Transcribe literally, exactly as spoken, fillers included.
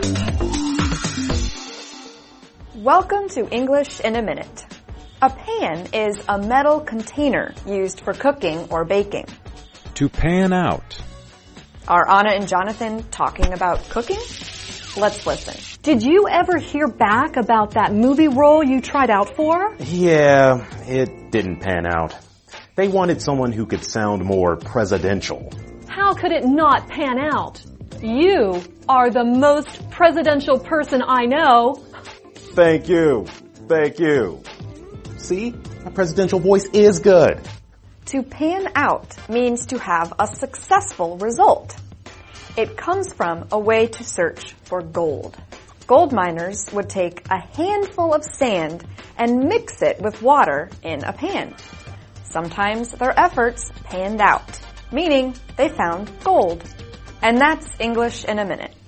Welcome to English in a Minute. A pan is a metal container used for cooking or baking. To pan out. Are Anna and Jonathan talking about cooking? Let's listen. Did you ever hear back about that movie role you tried out for? Yeah, it didn't pan out. They wanted someone who could sound more presidential. How could it not pan out? You are the most presidential person I know. Thank you. Thank you. See? My presidential voice is good. To pan out means to have a successful result. It comes from a way to search for gold. Gold miners would take a handful of sand and mix it with water in a pan. Sometimes their efforts panned out, meaning they found gold. And that's English in a Minute.